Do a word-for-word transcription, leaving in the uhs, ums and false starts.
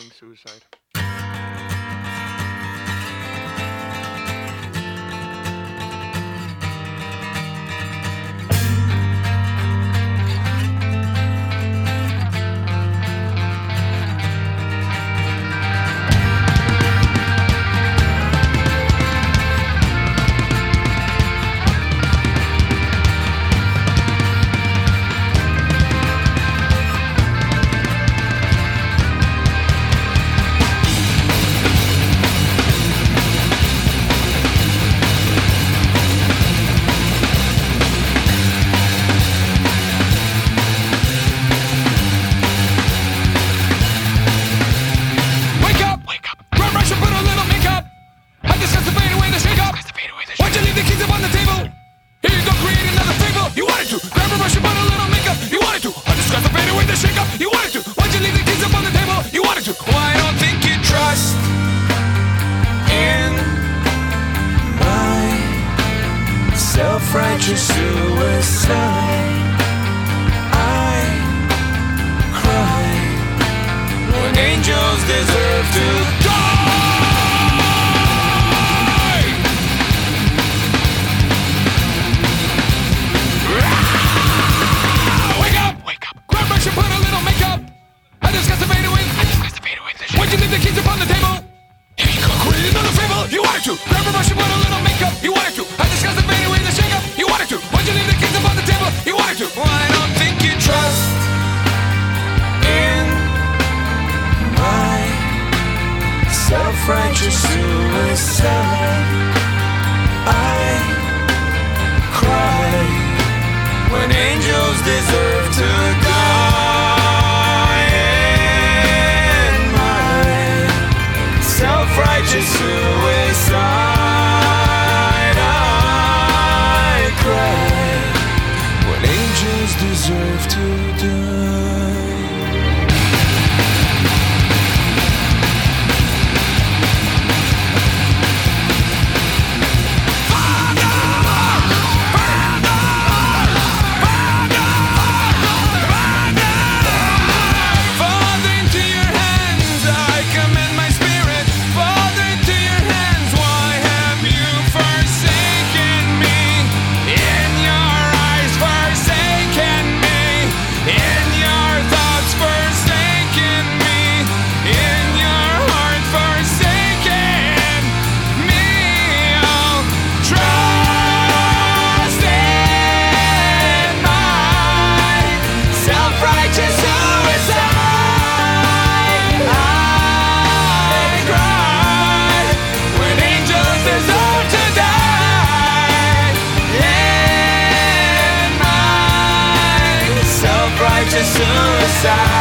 committing suicide. Self-righteous suicide. I cry when angels deserve to die. Wake up, wake up. Grab brush and put a little makeup. I discussed the fade away. I discussed the fade away. Why'd you leave the keys upon the table? Here you go, create another fable. You wanted to. Grab a brush and put a little makeup. You wanted to. I discussed the fade away. You wanted to. Why'd you leave the keys up on the table? You wanted to. Well, I don't think you trust in my self-righteous suicide. I cry when angels deserve to die. In my self-righteous suicide. When angels deserve to die. Father, into your hands I commend my spirit. Father, into your hands, why have you forsaken me? In your eyes forsaken me, in your thoughts forsaken me, in your heart forsaken me. Oh, trust in my self-righteous suicide. I cry when angels deserve to die. In my self-righteous suicide.